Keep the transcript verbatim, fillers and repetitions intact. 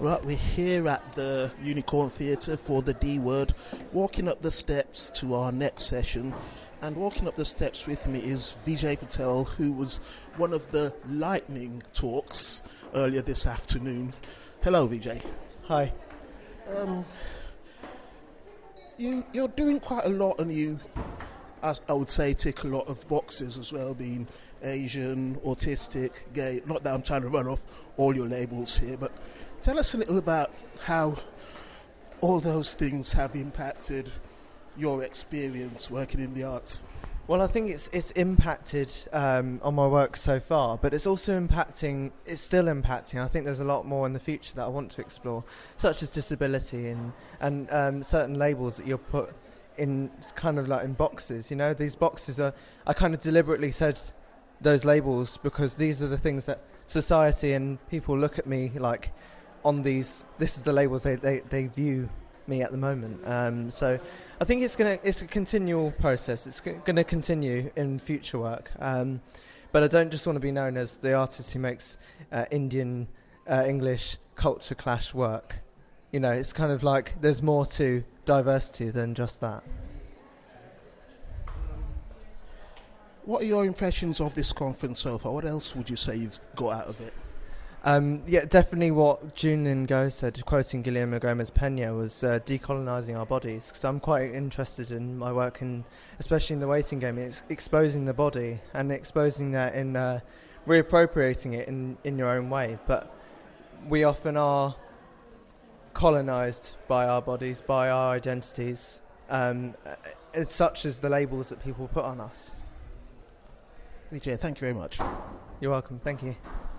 Right, we're here at the Unicorn Theatre for the D Word, walking up the steps to our next session. And walking up the steps with me is Vijay Patel, who was one of the lightning talks earlier this afternoon. Hello, Vijay. Hi. Um, you, you're doing quite a lot, and you, as I would say, tick a lot of boxes as well, being Asian, autistic, gay. Not that I'm trying to run off all your labels here, but tell us a little about how all those things have impacted your experience working in the arts. Well, I think it's it's impacted um, on my work so far, but it's also impacting, it's still impacting. I think there's a lot more in the future that I want to explore, such as disability and, and um, certain labels that you're put in kind of like in boxes, you know. These boxes are, I kind of deliberately said those labels because these are the things that society and people look at me like on these, this is the labels they, they, they view me at the moment. Um, so I think it's gonna it's a continual process. It's g- going to continue in future work. Um, but I don't just want to be known as the artist who makes uh, Indian uh, English culture clash work. You know, it's kind of like there's more to diversity than just that. What are your impressions of this conference so far? What else would you say you've got out of it? Um, yeah, definitely what June Go said, quoting Guillermo Gomez Pena, was uh, decolonising our bodies. Because I'm quite interested in my work, in, especially in the waiting game, it's exposing the body and exposing that in uh, reappropriating it in, in your own way. But we often are colonised by our bodies, by our identities, um, uh, such as the labels that people put on us. Vijay, thank you very much. You're welcome. Thank you.